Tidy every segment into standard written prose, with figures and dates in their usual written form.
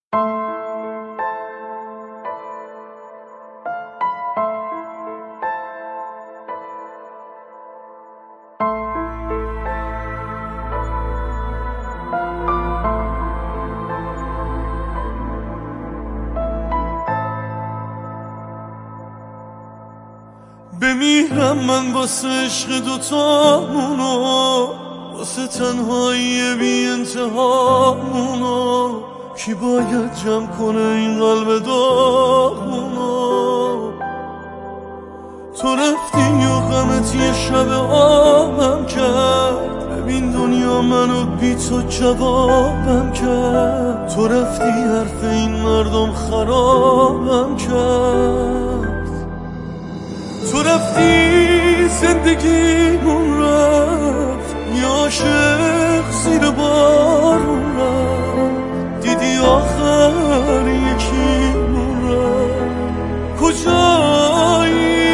بمیرم من واسه عشق دوتامونو، واسه تنهایی بی انتهامونو. کی باید جمع کنه این قلب داغونو؟ تو رفتی و غمت یه شب آبم کرد. ببین دنیا منو بی تو جوابم کرد. تو رفتی حرف این مردم خرابم کرد. تو رفتی زندگیمون رفت، یه عاشق زیر بارون رفت. دیدی آخر یکیمون رفت. کجایی؟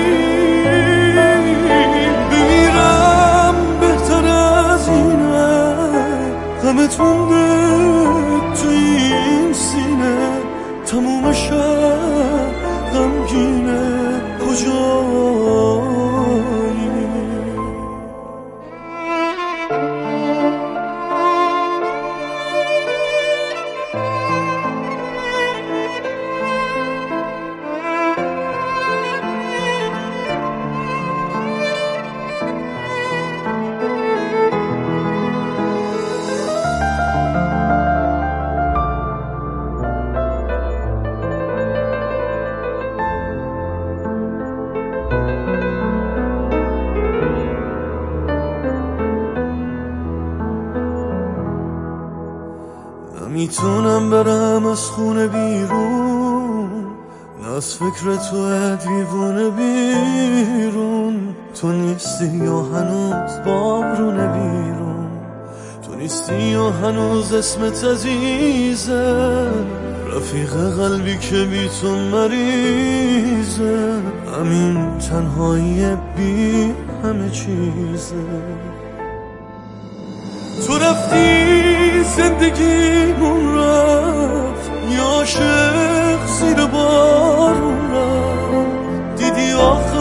بمیرم بهتر از اینه، غمت مونده تو این سینه. تموم شب غمگینه. کجایی؟ نمیتونم برم از خونه بیرون، نه از فکر تو دیوونه بیرون. تو نیستی یا هنوز بارونه بیرون، تو نیستی یا هنوز اسمت عزیزه. رفیق قلبی که بی تو مریضه، همین تنهایی بی همه چیزه. تو رفتی زندگیمون رفت، یه عاشق زیر بارون رفت. دیدی آخر